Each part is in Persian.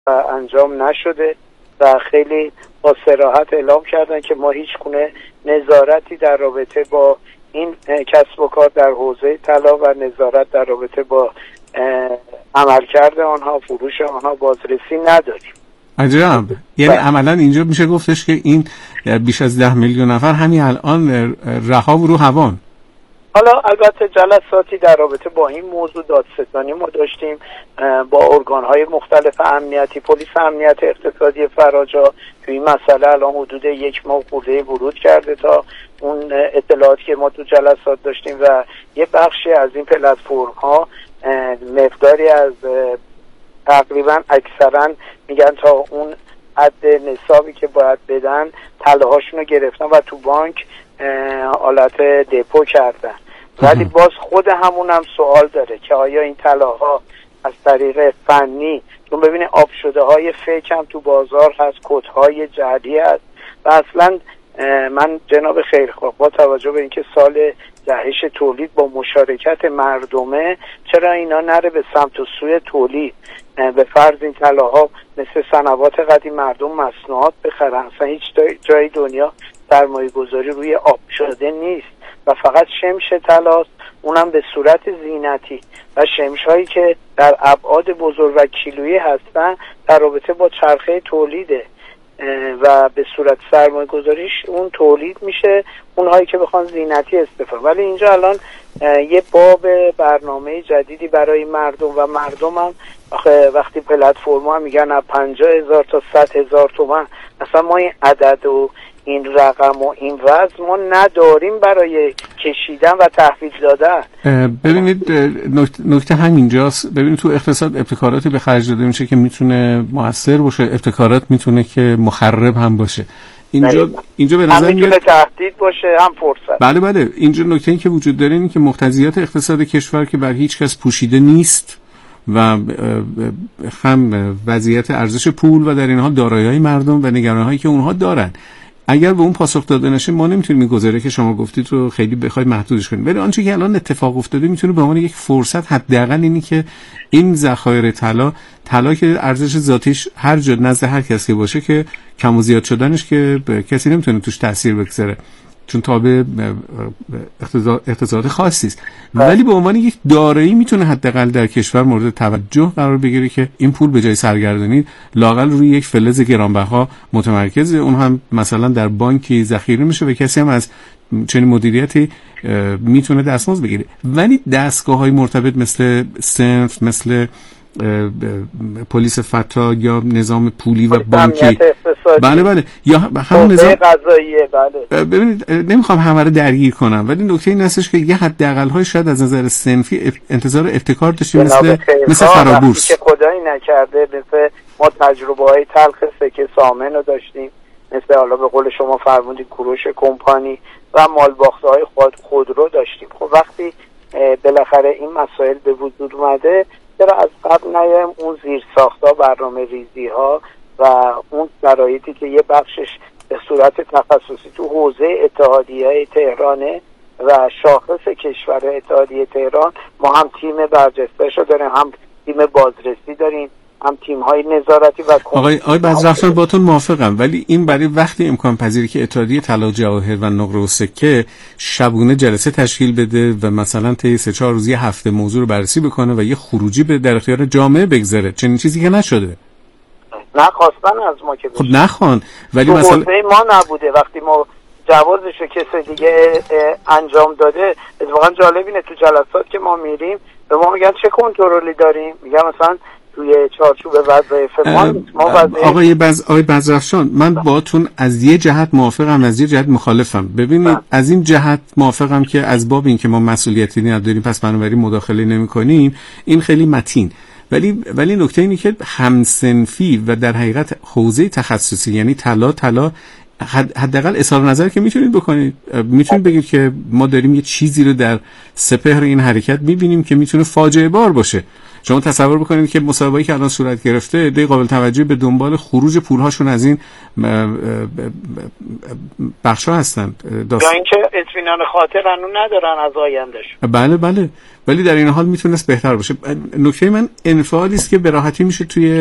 انجام نشده و خیلی با صراحت اعلام کردن که ما هیچ گونه نظارتی در رابطه با این کسب و کار در حوزه طلا و نظارت در رابطه با عملکرد آنها، فروش آنها بازرسی نداریم. عجب. یعنی عملا اینجا میشه گفتش که این بیش از 10 میلیون نفر همین الان رها و رو هوان. حالا البته جلساتی در رابطه با این موضوع دادستانی ما داشتیم با ارگان‌های مختلف امنیتی، پلیس امنیت اقتصادی فراجا توی این مسئله الان حدود 1 ماه خورده ورود کرده تا اون اطلاعاتی که ما تو جلسات داشتیم و یه بخشی از این پلتفرم‌ها مقداری از تقریبا اکثرا میگن تا اون حد نصابی که باید بدن طلاهاشون رو گرفتن و تو بانک حالت دپو کردن. ولی باز خود همون هم سوال داره که آیا این طلاها از طریق فنی، چون ببینید آب شده های فیک هم تو بازار هست، کدهای جعلی هست و اصلا من جناب خیرخواه با توجه به اینکه سال جهش تولید با مشارکت مردمه، چرا اینا نره به سمت و سوی تولید؟ به فرض این طلاها مثل صنوات قدیم مردم مصنوعات بخرن، اصلا هیچ جای دنیا سرمایه گذاری روی آب شده نیست و فقط شمش طلاست، اونم به صورت زینتی و شمش هایی که در ابعاد بزرگ و کیلویی هستن در رابطه با چرخه تولیده و به صورت سرمایه گذاریش اون تولید میشه، اونهایی که بخوان زینتی استفاده. ولی اینجا الان یه باب برنامه جدیدی برای مردم و مردم هم وقتی پلتفرم ها میگن از 50,000 تا 100,000 تومان، اصلا ما این عدد و این رقم و این وزن ما نداریم برای کشیدن و تحویل دادن. ببینید نکته همینجاست. ببینید تو اقتصاد ابتکاراتی به خرج داده میشه که میتونه موثر باشه، ابتکارات میتونه که مخرب هم باشه. اینجا به نظر میاد تهدید باشه هم فرصت. بله اینجا نکته این که وجود داره اینه که مقتضیات اقتصاد کشور که بر هیچ کس پوشیده نیست و هم وضعیت ارزش پول و در این حال دارایی‌های مردم و نگرانی‌هایی که اونها دارن، اگر به اون پاسخ داده نشه ما نمیتونیم این گزاره که شما گفتید رو خیلی بخواید محدودش کنیم. ولی آنچه که الان اتفاق افتاده میتونه به عنوان یک فرصت، حداقل اینی که این ذخایر طلا که ارزش ذاتیش هر جا نزد هر کسی باشه که کم و زیاد شدنش که کسی نمیتونه توش تاثیر بگذاره چون تابع اقتصاد خاصی است، ولی به عنوان یک دارایی میتونه حداقل در کشور مورد توجه قرار بگیره که این پول به جای سرگردانی لااقل روی یک فلز گرانبها متمرکز، اون هم مثلا در بانکی ذخیره میشه و کسی هم از چنین مدیریتی میتونه دستمزد بگیره. ولی دستگاه‌های مرتبط مثل صنف، مثل پلیس فتا یا نظام پولی و بانکی، بله یا همون نظام قضاییه، بله ببینید نمیخوام همه رو درگیر کنم، ولی نکته این هستش که یه حداقل‌های شاید از نظر صنفی انتظار ابتکار داشتیم مثل فرابورس که خدایی نکرده، مثل ما تجربه‌های تلخ سکه سامن رو داشتیم، مثل حالا به قول شما فرمودید کوروش کمپانی و مالباخته‌های خودرو داشتیم. خب وقتی بالاخره این مسائل به وجود اومده، چرا از قبل نیایم اون زیرساخت‌ها، برنامه ریزی‌ها و اون شرایطی که یه بخشش به صورت تخصصی تو حوزه اتحادیه تهرانه و شاخص کشور اتحادیه تهران، ما هم تیم برجسته‌شو داریم، هم تیم بازرسی داریم، هم تیم‌های نظارتی و آقای بزرفشان باتون موافقم، ولی این برای وقتی امکان پذیری که اتحادیه طلا جواهر و نقره و سکه شبونه جلسه تشکیل بده و مثلا طی 3-4 روز یه هفته موضوع رو بررسی بکنه و یه خروجی به در اختیار جامعه بگذاره، چنین چیزی که نشده. نخواستن از ما که خب نخوان، ولی مثلا ما نبوده وقتی ما جوازشو کسی دیگه انجام داده. اتفاقا جالب اینه تو جلسات که ما میریم به ما میگن چه کنترلی داریم، میگم مثلا توی چارچوب وظایف ما آقای بزرفشان، من باهاتون از یه جهت موافقم، از یه جهت مخالفم. ببینید از این جهت موافقم که از باب این که ما مسئولیتی نداریم پس بنابراین مداخله نمی‌کنیم، این خیلی متین. ولی نکته اینه که همسنفی و در حقیقت حوزه تخصصی، یعنی طلا حداقل اظهار نظر که میتونید بکنید، میتونید بگید که ما داریم یه چیزی رو در سپهر این حرکت میبینیم که میتونه فاجعه بار باشه. شما تصور بکنید که مسابقه‌ای که الان صورت گرفته عده قابل توجهی به دنبال خروج پولهاشون از این بخشا هستن، یا اینکه اطمینان خاطر هنوز ندارن از آیندهشون. بله ولی در این حال میتونست بهتر باشه. نکته من انفعالی است که به راحتی میشه توی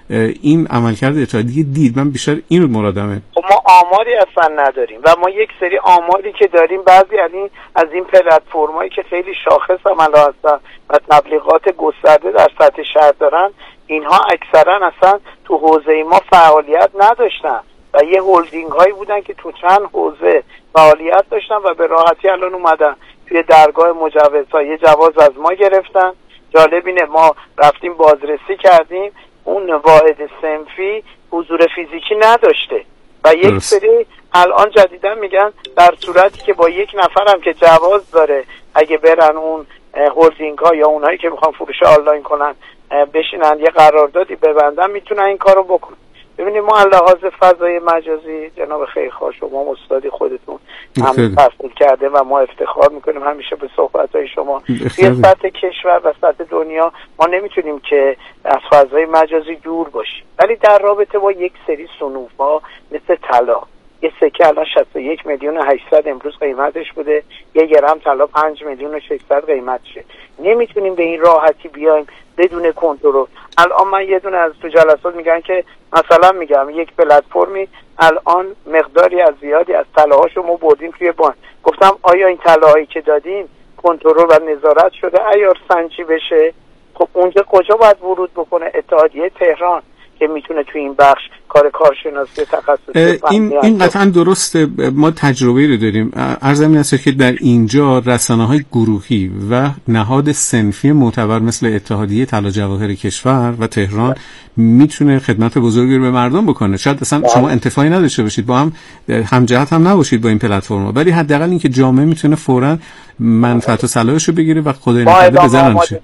این عملکرد اتحادیه دید؟ من بیشتر این مرادمه. خب ما آماری اصلا نداریم و ما یک سری آماری که داریم بعضی از این پلتفرمایی که خیلی شاخص عمل هستن و تبلیغات گسترده در سطح شهر دارن، اینها اکثرا اصلا تو حوزه ما فعالیت نداشتن و یه هولدینگ هایی بودن که تو چند حوزه فعالیت داشتن و به راحتی الان اومدن توی درگاه مجوزها یه جواز از ما گرفتن. جالب اینه ما رفتیم بازرسی کردیم، اون واحد صنفی حضور فیزیکی نداشته و یک سری الان جدیدا میگن در صورتی که با یک نفرم که جواز داره اگه برن اون هولدینگ ها یا اونایی که میخوان فروش آنلاین کنن بشینن یه قراردادی ببندن میتونن این کارو بکنن. ببینید ما لحاظ فضای مجازی جناب خیرخواه شما استادی خودتون هم تحصیل کرده و ما افتخار میکنیم همیشه به صحبت‌های شما. توی سطح کشور و سطح دنیا ما نمیتونیم که از فضای مجازی دور باشیم، ولی در رابطه با یک سری صنوف‌ها مثل طلا، یه سکه الان 61,800,000 امروز قیمتش بوده، 1 گرم طلا 5,600,000 قیمتشه. نمیتونیم به این راحتی بیایم بدون کنترل. الان من یه دونه از تو جلسات میگن که مثلا میگم یک پلتفرمی الان مقداری از زیادی از طلاهاشو ما بردیم توی بانک. گفتم آیا این طلاهایی که دادیم کنترل و نظارت شده عیار سنجی بشه؟ خب اونجا کجا باید ورود بکنه؟ اتحادیه تهران که میتونه توی این بخش کار کارشناسی تخصصی این قطعا درسته. ما تجربه رو داریم. عرض این است که در اینجا رسانه‌های گروهی و نهاد صنفی معتبر مثل اتحادیه طلا جواهر کشور و تهران میتونه خدمت بزرگی رو به مردم بکنه. شاید اصلا شما انتفاعی نداشته باشید، با هم همجهت هم نباشید با این پلتفرم‌ها، ولی حداقل اینکه جامعه میتونه فوراً منفعت و صلاحش رو بگیره و خدای نکرده بزنن شه.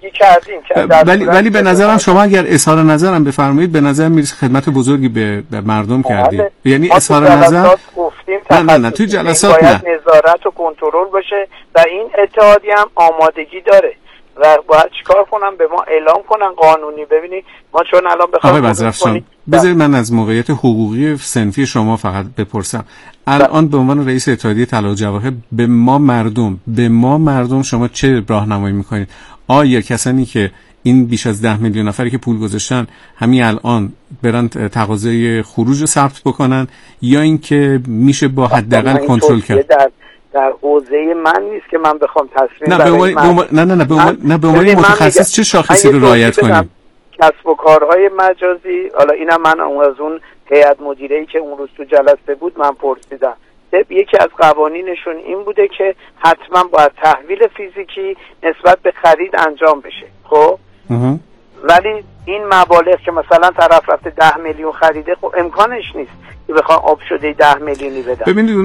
ولی به نظرم شما اگر اظهار نظرم بفرمایید، به نظر میرسه خدمت بزرگی به مردم کردید. یعنی اظهار نظر نه توی جلسات نه، نظارت و کنترل باشه و این اتحادیه هم آمادگی داره و باید چیکار کنم؟ به ما اعلام کنن قانونی. ببینید ما چون الان بخوام بذارید من از موقعیت حقوقی صنفی شما فقط بپرسم. الان به عنوان رئیس اتحادیه طلا و جواهر به ما مردم شما چه راهنمایی میکنید؟ آیا کسانی که این بیش از 10 میلیون نفری که پول گذاشتن همین الان برن تقاضای خروج رو ثبت بکنن، یا اینکه میشه با حداقل کنترل کرد؟ در حوزه من نیست که من بخوام تصمیم نه به عنوان متخصص چه شاخصی رو رعایت کنیم؟ کسب و کارهای مجازی، حالا اینم من از اون هیئت مدیره‌ای که اون روز تو جلسه بود من پرسیدم، یکی از قوانینشون این بوده که حتما باید تحویل فیزیکی نسبت به خرید انجام بشه. خب ولی این مبالغ که مثلا طرف رفته 10 میلیون خریده، خب امکانش نیست که بخوام آب شده 10 میلیونی بدن. ببینید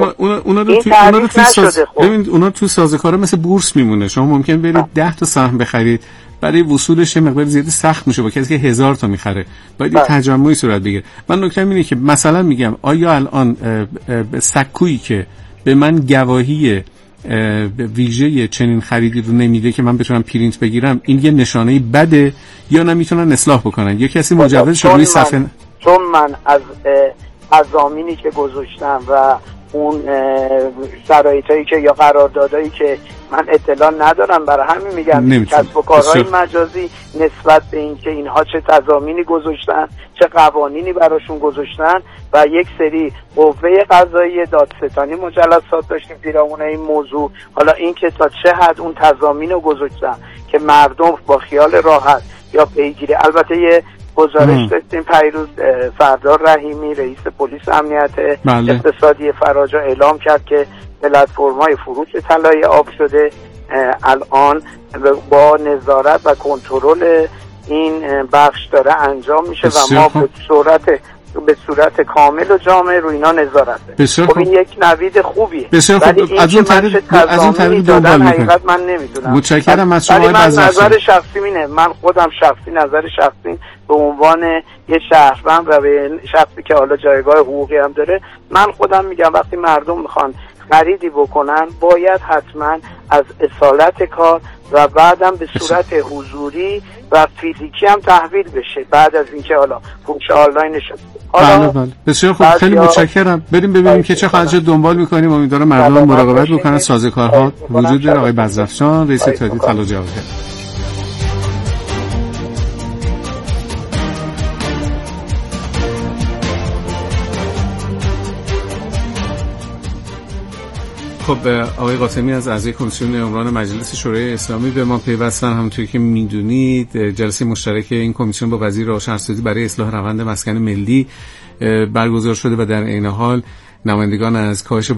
اونا تو سازوکارا مثل بورس میمونه. شما ممکن برید 10 تا سهم بخرید، برای وصولش مقدار زیادی سخت میشه با کسی که 1000 تا میخره، باید یه تجمعی صورت بگیره. من نکته‌م اینه که مثلا میگم آیا الان سکویی که به من گواهی ویژه چنین خریدی رو نمیده که من بتونم پرینت بگیرم، این یه نشانه بده یا نمیتونن اصلاح بکنن؟ یه کسی مجوزش روی صفحه چون من از تضامینی که گذاشتم و اون شرایطایی که یا قراردادایی که من اطلاع ندارم، برای همین میگم کسب و کارهای مجازی نسبت به اینکه اینها چه تضامینی گذاشتن، چه قوانینی براشون گذاشتن و یک سری قوه قضاییه دادستانی مجلسات داشتیم پیرامون این موضوع. حالا این که تا چه حد اون تضامین رو گذاشتن که مردم با خیال راحت یا پیگیری. البته یه گزارش داشتیم پیروز سردار رحیمی رئیس پلیس امنیت اقتصادی فراجا اعلام کرد که پلتفرم‌های فروش طلای آب شده الان با نظارت و کنترل این بخش داره انجام میشه و ما به صورت کامل و جامع روی اینا نظارته. خب این یک نوید خوبیه. ولی از اون طریق دنبال میکنم. من نمیدونم. متشکرم از شما. نظر شخصی اینه، من خودم نظر شخصی به عنوان یه شهروند و به شخصی که حالا جایگاه حقوقی هم داره، من خودم میگم وقتی مردم میخوان خریدی بکنن باید حتما از اصالت کار و بعدم به صورت حضوری و فیزیکی هم تحویل بشه بعد از اینکه حالا فروش آنلاین شد. بله. بسیار خوب، خیلی متشکرم. بریم ببینیم که چه خواهد دنبال میکنیم. امیدوارم مردم مراقبت بکنن. سازوکارها وجود داره. آقای بزرفشان رئیس اتحادیه طلا و جواهر. خب آقای قاسمی از اعضای کمیسیون عمران مجلس شورای اسلامی به ما پیوستن. همونطوری که میدونید جلسه مشترک این کمیسیون با وزیر روشن‌سازی برای اصلاح روند مسکن ملی برگزار شده و در عین حال نمایندگان از کاهش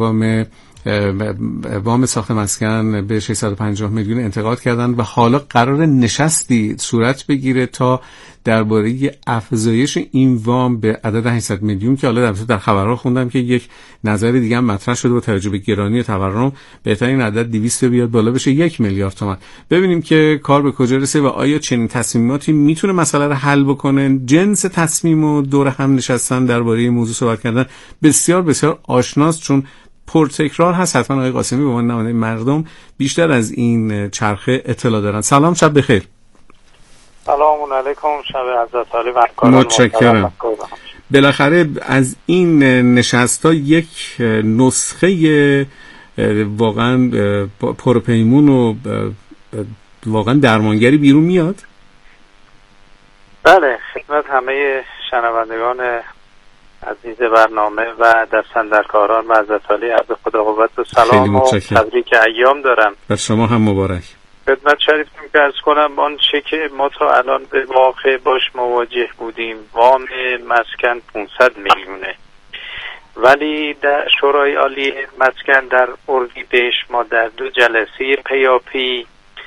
وام ساخت مسکن به 650 میلیون انتقاد کردند و حالا قرار نشستی صورت بگیره تا درباره افزایش این وام به عدد 800 میلیون که حالا در خبرها خوندم که یک نظر دیگه هم مطرح شده با توجه به گرانی تورم بهترین عدد 200 بیاد بالا بشه 1 میلیارد تومان. ببینیم که کار به کجا رسه و آیا چنین تصمیماتی میتونه مسئله رو حل بکنه. جنس تصمیم و دور هم نشستن درباره این موضوع صحبت کردن بسیار بسیار آشناست، چون پرتکرار هست. حتما آقای قاسمی به عنوان نماینده مردم بیشتر از این چرخه اطلاع دارن. سلام، شب بخیر. سلام علیکم، شب عزت عالی و همکاران. متشکرم. بالاخره از این نشست‌ها یک نسخه واقعا پرپیمون و واقعا درمانگری بیرون میاد. بله، خدمت همه شنوندگان عزیز برنامه و دستاندرکاران و عزت عالی عرض خدا قوت و سلام و تبریک ایام دارم. بر شما هم مبارک. خدمت شریفتون که عرض کنم آنچه که ما تا الان به واقع باش مواجه بودیم وام مسکن 500 میلیونه، ولی در شورای عالی مسکن در اردیبهشت ما در 2 جلسه پیاپی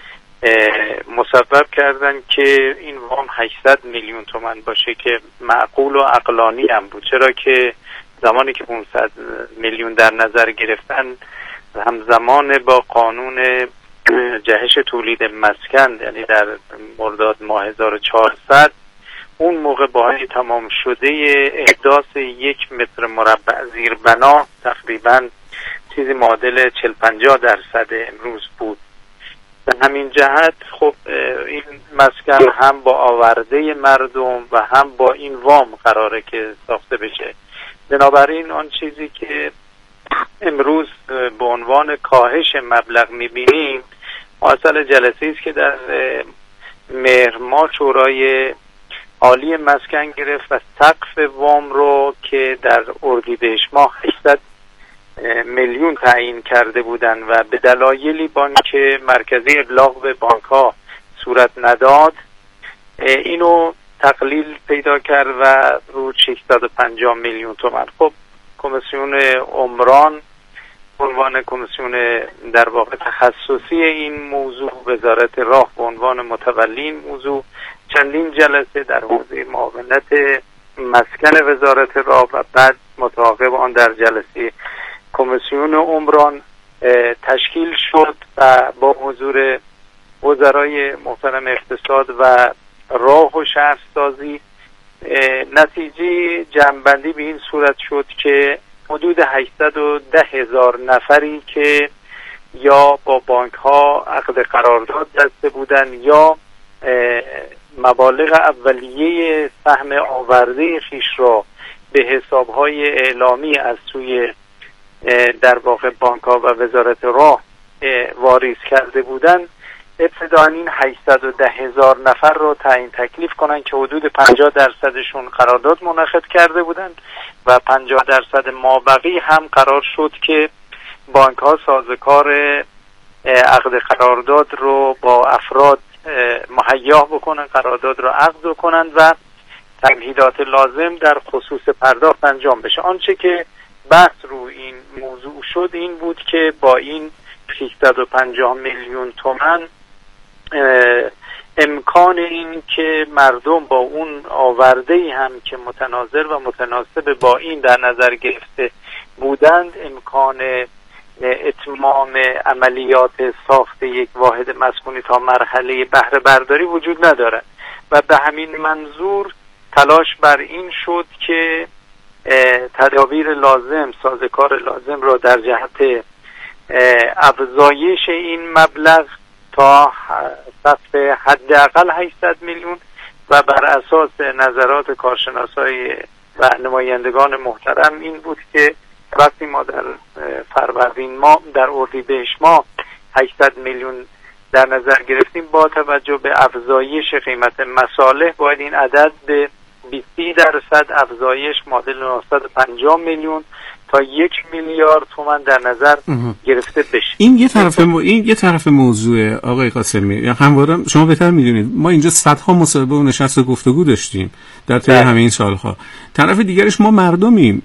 مصوب کردن که این وام 800 میلیون تومان باشه که معقول و عقلانی هم بود، چرا که زمانی که 500 میلیون در نظر گرفتن همزمان با قانون جهش تولید مسکن، یعنی در مرداد ماه 1400 اون موقع باهای تمام شده احداث 1 متر مربع زیر بنا تقریبا چیزی معادل 40-50% امروز بود. به همین جهت خب این مسکن هم با آورده مردم و هم با این وام قراره که ساخته بشه. بنابراین آن چیزی که امروز به عنوان کاهش مبلغ میبینیم حاصل جلسه است که در مهر ماه شورای عالی مسکن گرفت و سقف وام رو که در اردیبهشت ماه 800 میلیون تعیین کرده بودند و به دلایلی بانک مرکزی ابلاغ به بانک ها صورت نداد اینو تقلیل پیدا کرد و رو 650 میلیون تومان. خب کمیسیون عمران به عنوان کمیسیون در واقع تخصصی این موضوع، وزارت راه به عنوان متولی این موضوع، چندین جلسه در حوزه معاونت مسکن وزارت راه و بعد متعاقب آن در جلسه کمیسیون عمران تشکیل شد و با حضور وزرای محترم اقتصاد و راه و شهرسازی نتیجه جمع‌بندی به این صورت شد که حدود 810,000 نفری که یا با بانک ها عقد قرارداد بسته بودن یا مبالغ اولیه سهم آورده خویش را به حساب‌های اعلامی از سوی در واقع بانک ها و وزارت راه واریز کرده بودند، ابتداً این 810,000 نفر رو تعیین تکلیف کنن که حدود 50% قرارداد منعقد کرده بودند و 50% مابقی هم قرار شد که بانک ها سازوکار عقد قرارداد رو با افراد مهیا بکنن، قرارداد رو عقد کنن و تمهیدات لازم در خصوص پرداخت انجام بشه. آنچه که بحث رو این موضوع شد این بود که با این 650 میلیون تومان امکان این که مردم با اون آورده‌ای هم که متناظر و متناسب با این در نظر گرفته بودند امکان اتمام عملیات ساخت یک واحد مسکونی تا مرحله بهره برداری وجود ندارد و به همین منظور تلاش بر این شد که تدابیر لازم، سازوکار لازم را در جهت افزایش این مبلغ تا سقف حداقل 800 میلیون و بر اساس نظرات کارشناسای و نمایندگان محترم این بود که وقتی ما در فروردین ما در اردیبهشت ما 800 میلیون در نظر گرفتیم با توجه به افزایش قیمت مصالح باید این عدد به 20% افزایش معادل 950 میلیون تا 1 میلیارد تومان در نظر گرفته بشه. این یه طرف موضوع آقای قاسمی. یا همواره شما بهتر میدونید ما اینجا صدها مصاحبه و نشست و گفتگو داشتیم در طی همه این سالها. طرف دیگرش ما مردمیم.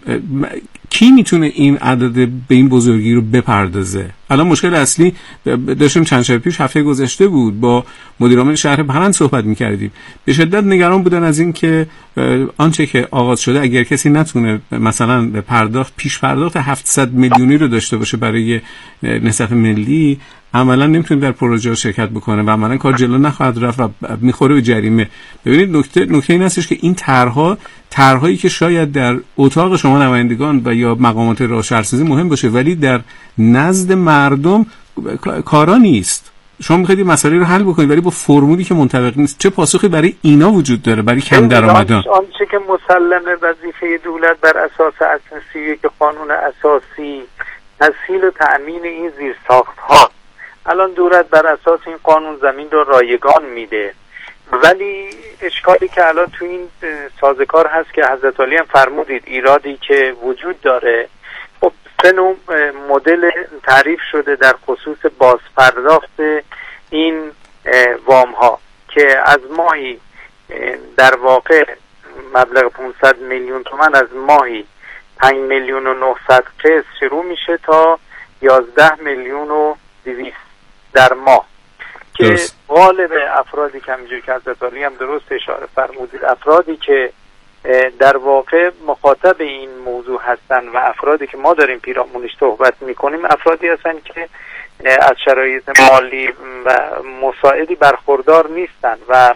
کی میتونه این عدد به این بزرگی رو بپردازه؟ الان مشکل اصلی داشتیم چند شب پیش هفته گذشته بود با مدیرعامل شهر برند صحبت میکردیم. به شدت نگران بودن از این که آنچه که آغاز شده اگر کسی نتونه مثلا پیش پرداخت 700 میلیونی رو داشته باشه برای نصف ملی، عملا نمیتونه در پروژه شرکت بکنه و عملا کار جلو نخواهد رفت و میخوره به جریمه. ببینید نکته این هستش که این طرحهایی که شاید در اتاق شما نمایندگان و یا مقامات راه شهرسازی مهم باشه ولی در نزد مردم کارا نیست. شما میخواید این مسئله رو حل بکنید ولی با فرمولی که منطبق نیست. چه پاسخی برای اینا وجود داره، برای کم درآمدان؟ آنچه که مسلمه وظیفه دولت بر اساس اصل 31 قانون اساسی تسهیل و تأمین این زیرساخت‌ها. الان دولت بر اساس این قانون زمین رو رایگان میده، ولی اشکالی که الان تو این سازوکار هست که حضرت علی هم فرمودید ایرادی که وجود داره. خب 3 نوع مدل تعریف شده در خصوص بازپرداخت این وام ها که از ماهی در واقع مبلغ 500 میلیون تومان از ماهی 5 میلیون و 900 قسط شروع میشه تا 11 میلیون و 200 در ماه که غالب افرادی که همینجور که حضرت علی هم درست اشاره فرمودید افرادی که در واقع مخاطب این موضوع هستن و افرادی که ما داریم پیرامونش صحبت میکنیم افرادی هستن که از شرایط مالی و مساعدی برخوردار نیستن و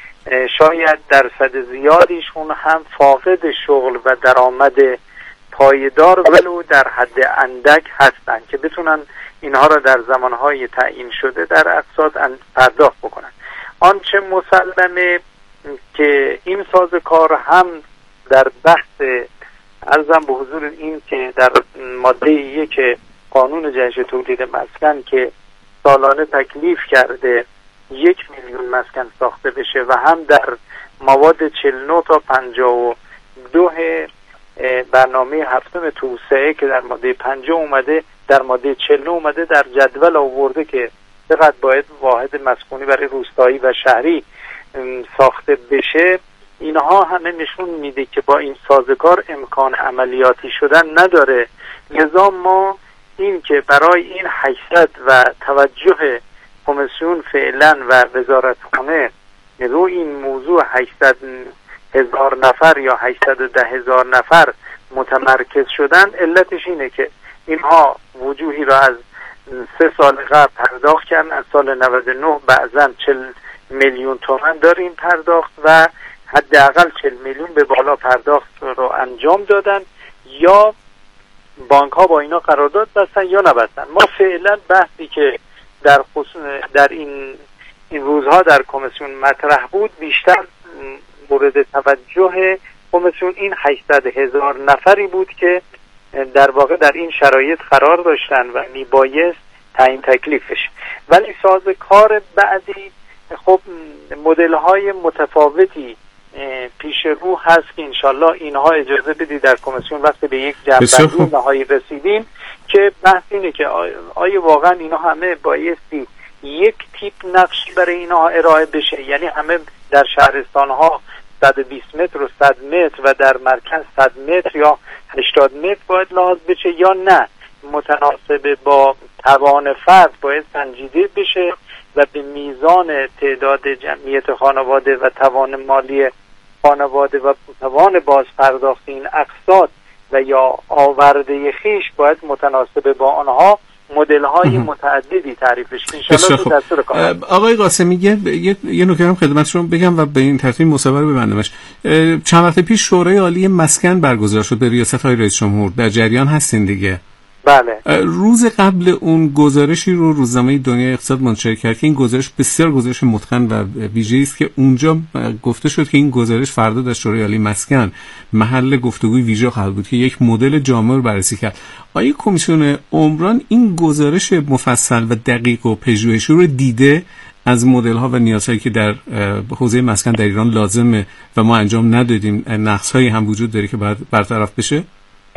شاید درصد زیادیشون هم فاقد شغل و درآمد پایدار ولو در حد اندک هستن که بتونن اینها را در زمانهای تعیین شده در اقساط پرداخت بکنن. آنچه مسلمه که این سازوکار هم در بحث عرضم به حضور این که در ماده 1 قانون جهش تولید مسکن که سالانه تکلیف کرده 1 میلیون مسکن ساخته بشه و هم در مواد 49 تا 52 برنامه هفتم توسعه که در ماده 50 اومده در ماده 49 اومده در جدول آورده که چقدر باید واحد مسکونی برای روستایی و شهری ساخته بشه. اینها همه نشون میده که با این سازوکار امکان عملیاتی شدن نداره. لذا ما این که برای این 800 و توجه کمیسیون فعلا و وزارتخانه رو این موضوع 800,000 نفر یا 810,000 نفر متمرکز شدن، علتش اینه که اینها وجوهی را از 3 سال قبل پرداخت کردن. از سال 99 بعضا 40 میلیون تومان داریم پرداخت و حداقل 40 میلیون به بالا پرداخت رو انجام دادن یا بانک ها با اینا قرارداد بستن یا نبستن. ما فعلا بحثی که در این روزها در کمیسیون مطرح بود بیشتر مورد توجه کمیسیون این 800,000 نفری بود که در واقع در این شرایط قرار داشتن و میبایست تعیین تکلیفش. ولی سازوکار بعدی خب مدل های متفاوتی پیش رو هست که انشالله اینها اجازه بدید در کمیسیون وقتی به یک جنبندی نهایی رسیدیم که بحث اینه که آیا واقعا اینها همه بایستی یک تیپ نقشی برای اینها ارائه بشه، یعنی همه در شهرستان ها 120 متر و 100 متر و در مرکز 100 متر یا 80 متر باید لحاظ بشه یا نه متناسب با توان فرد باید سنجیده بشه و به میزان تعداد جمعیت خانواده و توان مالی خانواده و توان بازپرداخت این اقساط و یا آورده خیش باید متناسب با آنها مدل های متعددی تعریفش انشاءالله تو دستور کار. آقای قاسمی یه نکته هم خدمتتون بگم و به این ترتیب مصوبه رو ببندمش. چند وقت پیش شورای عالی مسکن برگزار شد به ریاست های رئیس جمهور. در جریان هستین دیگه؟ بله. روز قبل اون گزارشی رو روزنامه دنیای اقتصاد منتشر کرد که این گزارش بسیار گزارش متقن و ویژه‌ای است که اونجا گفته شد که این گزارش فردا در شورای عالی مسکن محل گفتگوی ویژه خواهد بود که یک مدل جامع رو بررسی کرد. آیا کمیسیون عمران این گزارش مفصل و دقیق و پژوهشی رو دیده از مدل‌ها و نیازهایی که در حوزه مسکن در ایران لازمه و ما انجام ندادیم، نقص‌هایی هم وجود داره که باید برطرف بشه؟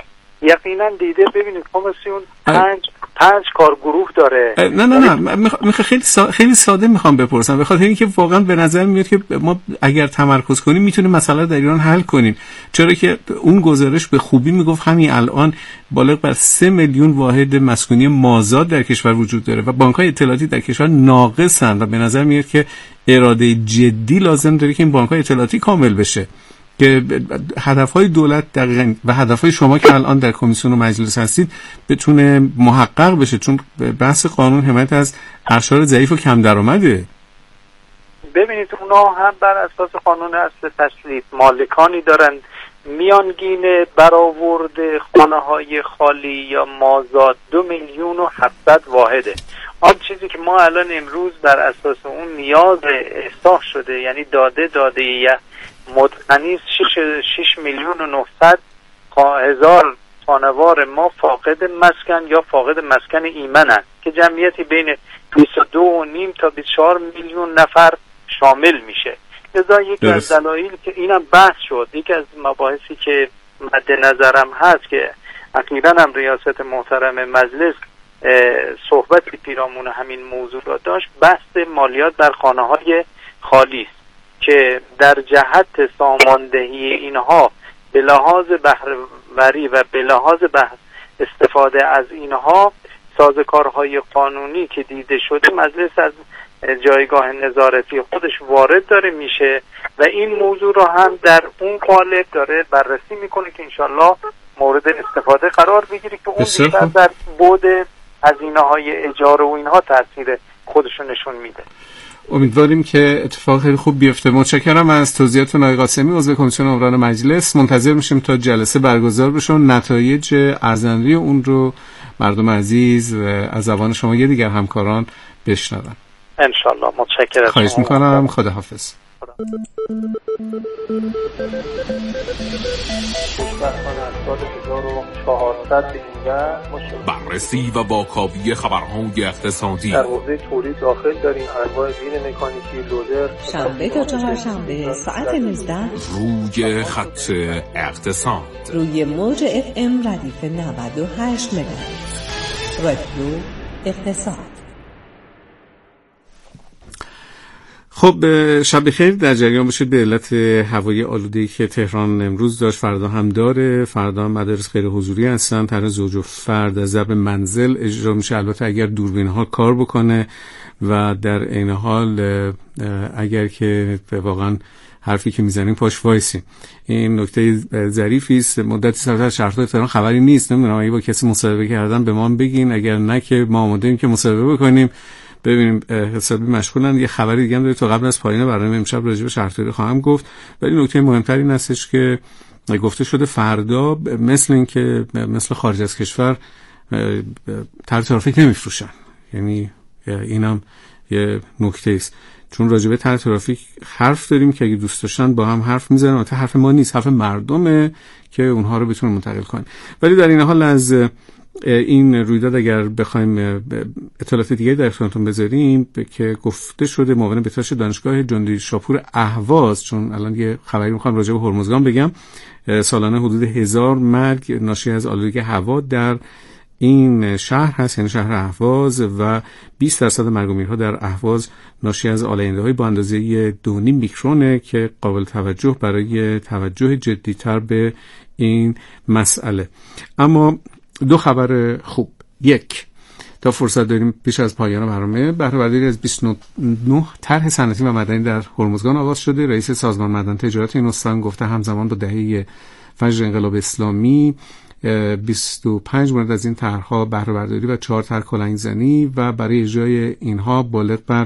یقینا دیده. ببینید کمیسیون پنج کارگروه داره. نه خیلی ساده میخوام بپرسم، به خاطر اینکه واقعا به نظر میاد که ما اگر تمرکز کنیم میتونیم مسئله در ایران حل کنیم، چرا که اون گزارش به خوبی میگفت همین الان بالغ بر 3 میلیون واحد مسکونی مازاد در کشور وجود داره و بانک‌های اطلاعاتی در کشور ناقصن و به نظر میاد که اراده جدی لازم داره که این بانک‌های اطلاعاتی کامل بشه که هدفهای دولت دقیقاً و هدفهای شما که الان در کمیسیون و مجلس هستید بتونه محقق بشه، چون بحث قانون حمایت از اقشار ضعیف و کم درآمده. ببینید اونا هم بر اساس قانون اصل تسلیط مالکانی دارن، میانگین برآورد خانه‌های خالی یا مازاد 2,700,000 واحده. آن چیزی که ما الان امروز بر اساس اون نیاز احساس شده، یعنی داده مدغنی 6,900,000 خانوار ما فاقد مسکن یا فاقد مسکن ایمنند که جمعیتی بین 22.5 تا 24 میلیون نفر شامل میشه. لذا یکی از دلایل که اینم بحث شد، یکی از مباحثی که مد نظرم هست که اخیراً هم ریاست محترم مجلس صحبتی پیرامون همین موضوع را داشت، بحث مالیات بر خانه‌های خالی است که در جهت ساماندهی اینها به لحاظ بهره‌وری و به لحاظ استفاده از اینها سازوکارهای قانونی که دیده شده مجلس از جایگاه نظارتی خودش وارد داره میشه و این موضوع را هم در اون قالب داره بررسی میکنه که انشالله مورد استفاده قرار بگیره که اون بیشتر در بعد هزینه‌های اجاره و اینها تاثیر خودشون نشون میده. امیدواریم که اتفاق خیلی خوب بیفته. متشکرم از توضیحاتتون آقای قاسمی، عضو کمیسیون عمران مجلس. منتظر میشیم تا جلسه برگزار بشه و نتایج ارزنده اون رو مردم عزیز از زبان شما یه دیگر همکاران بشنون. انشالله. متشکرم. خواهش میکنم. خداحافظ. بررسی و واکاوی خبرهای اقتصادی در حوزه تولید داخل داریم، انواع زیر مکانیکی، لودر. شنبه تا چهارشنبه ساعت 19 روی خط اقتصاد روی موج FM ردیف 98 مگاهرتز رادیو اقتصاد. خب شب بخیر، در جریان باشید به علت هوای آلوده‌ای که تهران امروز داشت، فردا هم داره. فردا هم مدارس غیر حضوری هستن، طرح زوج و فرد از ضرب منزل اجرا میشه، البته اگر دوربین ها کار بکنه و در این حال اگر که واقعا حرفی که میزنیم پاش وایسیم. این نکته ظریفی است. مدتی سراسر شهرهای تهران خبری نیست، نمیدونم اگه با کسی مصاحبه کردن به ما بگین، اگر نه که ما آماده‌ایم که مصاحبه بکنیم. ببینیم حسابی مشغولن. یه خبری دیگه هم داره تا قبل از پایان برنامه امشب راجع به شهرداری خواهم گفت، ولی نکته مهمتر این هستش که گفته شده فردا مثل این که مثل خارج از کشور طرح ترافیک نمیفروشن. یعنی اینم یه نکته است، چون راجع به طرح ترافیک حرف داریم که اگه دوست داشتن با هم حرف میزنن، البته حرف ما نیست، حرف مردمه که اونها رو بتونن منتقل کنن. ولی در این حال از این رویداد اگر بخوایم اطلاعات دیگه در اختیارتون بذاریم که گفته شده معاون بهداشت دانشگاه جندی شاپور اهواز، چون الان یه خبری میخوام راجع به هرمزگان بگم، سالانه حدود 1000 مرگ ناشی از آلودگی هوا در این شهر هست، یعنی شهر اهواز، و 20% مرگ و میرها در اهواز ناشی از آلاینده‌های با اندازه 2.5 میکرونه که قابل توجه برای توجه جدی‌تر به این مسئله. اما دو خبر خوب. یک، تا فرصت داریم پیش از پایان برنامه، بهره‌برداری از 29 طرح صنعتی و مدنی در هرمزگان آغاز شده. رئیس سازمان معدن تجارت این استان گفته همزمان با دهه فجر انقلاب اسلامی 25 مورد از این طرح‌ها بهره‌برداری و 4 طرح کلنگ‌زنی و برای اجرای اینها بالغ بر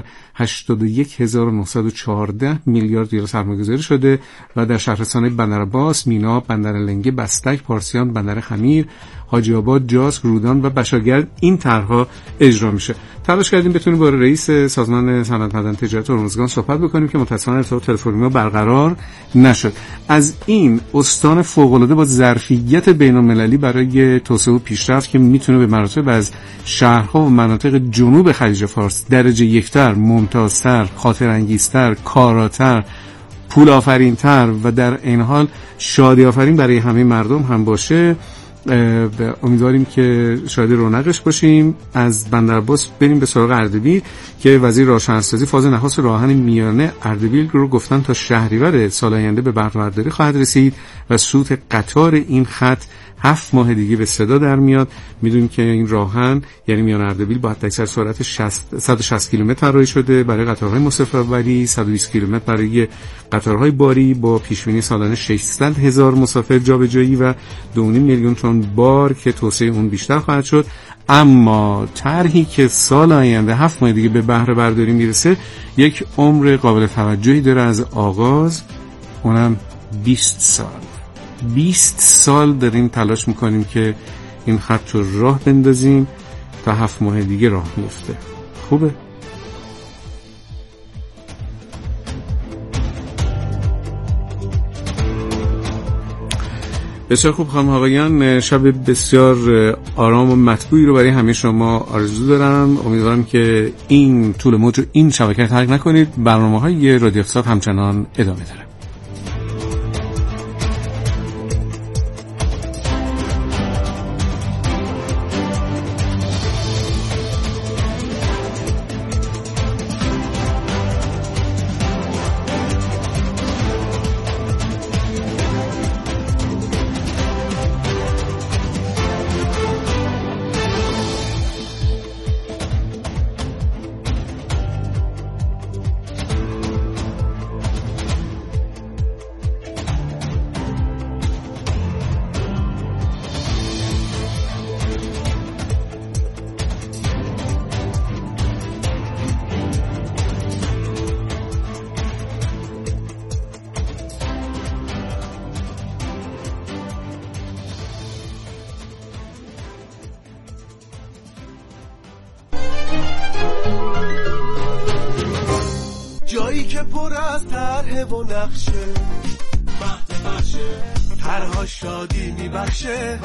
81,914 میلیارد یورو سرمایه‌گذاری شده و در شهرستان‌های بندرعباس، مینا، بندرلنگه، بستک، پارسیان، بندر خمیر، حاجی آباد، جاسک، رودان و بشارگرد این طرح‌ها اجرا میشه. تلاش کردیم بتونیم با رئیس سازمان صنعت معدن تجارت هرمزگان صحبت بکنیم که متأسفانه ارتباط تلفنی ما برقرار نشد. از این استان فوق‌العاده با ظرفیت بین‌المللی برای توسعه و پیشرفت که میتونه به مراتب از شهرها و مناطق جنوب خلیج فارس درجه یکتر، ممتازتر، خاطرانگیزتر، کاراتر، پول آفرینتر و در این حال شادی آفرین برای همه مردم هم باشه، امیدواریم که شاهد رونقش باشیم. از بندرعباس بریم به سراغ اردبیل که وزیر راهشهرسازی فاز نخست راهن میانه اردبیل رو گفتن تا شهریور سال آینده به بهره‌برداری خواهد رسید و سوت قطار این خط 7 ماه دیگه به صدا در میاد. میدونیم که این راهن یعنی میان اردبیل با حداکثر سرعت 160 کیلومتر طراحی شده برای قطارهای مسافربری، 120 کیلومتر برای قطارهای باری با پیش‌بینی سالانه 600,000 مسافر جابجایی و 2.5 میلیون تن بار که توسعه اون بیشتر خواهد شد. اما طرحی که سال آینده 7 ماه دیگه به بهره برداری میرسه یک عمر قابل توجهی داره از آغاز، اونم 20 سال. 20 سال داریم تلاش میکنیم که این خط رو راه بندازیم تا 7 ماه دیگه راه میفته. خوبه؟ بسیار خوب خانم آقایان، شب بسیار آرام و مطبوعی رو برای همه شما آرزو دارم. امیدوارم که این طول موج این شبکه رو ترک نکنید. برنامه‌های رادیو اقتصاد همچنان ادامه داره. جایی که پر از طرح و نقشه، مهد بخشه، طرها شادی میبخشه،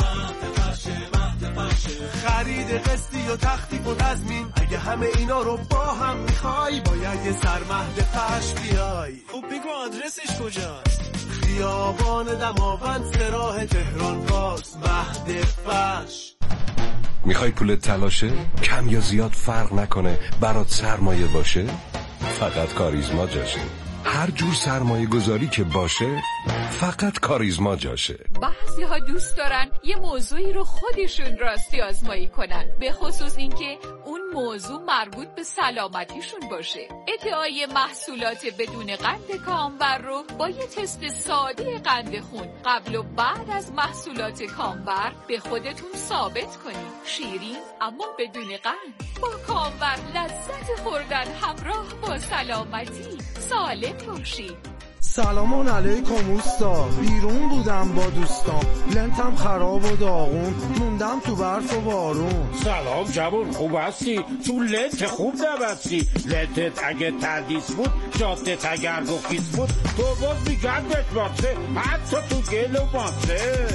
مهد بخشه، خرید قسطی و تخفیف و تضمین. اگه همه اینا رو با هم میخوای باید یه سر مهد فش بیای. خب بگو آدرسش کجاست؟ خیابان دماوند سراح تهران پارس، مهد فش. میخوای پولت تلاشه؟ کم یا زیاد فرق نکنه، برات سرمایه باشه؟ فقط کاریزما جاشه. هر جور سرمایه گذاری که باشه فقط کاریزما جاشه. بعضی ها دوست دارن یه موضوعی رو خودشون راستی آزمایی کنن، به خصوص اینکه اون موضوع مربوط به سلامتیشون باشه. ادعای محصولات بدون قند کامبر رو با یه تست ساده قند خون قبل و بعد از محصولات کامبر به خودتون ثابت کنید. شیرین اما بدون قند. با کامبر لذت خوردن همراه با سلامتی. سالم باشید. سلام علیکم اوستا، بیرون بودم با دوستام، لنتم خراب و داغون، موندم تو برف و بارون. سلام جوون، خوب هستی؟ تو لنت خوب نبستی. لنتت اگه تردیس بود، جادت اگر رخیص بود، تو باز میگردت باسه، حتی تو گل و باسه.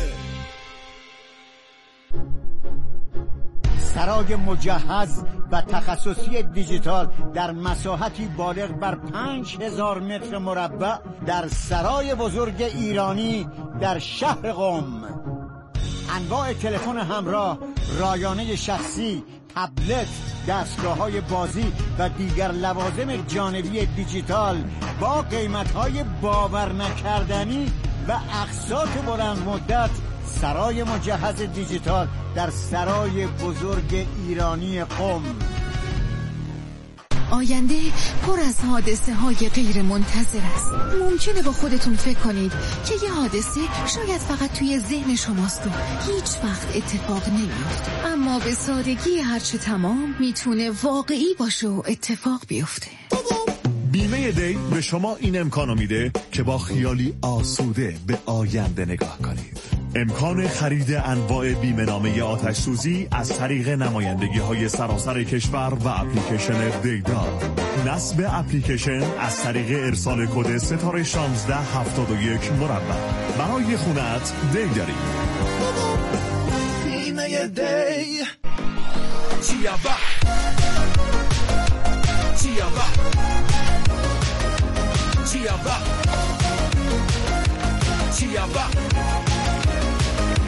سرای مجهز و تخصصی دیجیتال در مساحتی بالغ بر 5000 متر مربع در سرای بزرگ ایرانی در شهر قم. انواع تلفن همراه، رایانه شخصی، تبلت، دستگاه‌های بازی و دیگر لوازم جانبی دیجیتال با قیمت‌های باور نکردنی و اقساط بلند مدت. سرای مجهز دیجیتال در سرای بزرگ ایرانی قم. آینده پر از حادثه های غیر منتظر است. ممکنه با خودتون فکر کنید که یه حادثه شاید فقط توی ذهن شماست و هیچ وقت اتفاق نمیفته، اما به سادگی هرچه تمام میتونه واقعی باشه و اتفاق بیفته. بیمه دی به شما این امکانو میده که با خیالی آسوده به آینده نگاه کنید. امکان خرید انواع بیمه نامه آتش سوزی از طریق نمایندگی های سراسر کشور و اپلیکیشن دیدار. نصب اپلیکیشن از طریق ارسال کد ستاره 1671 مربع. برای خونت دی داریم. بیمه دی چیابا چیابا چیابا چیابا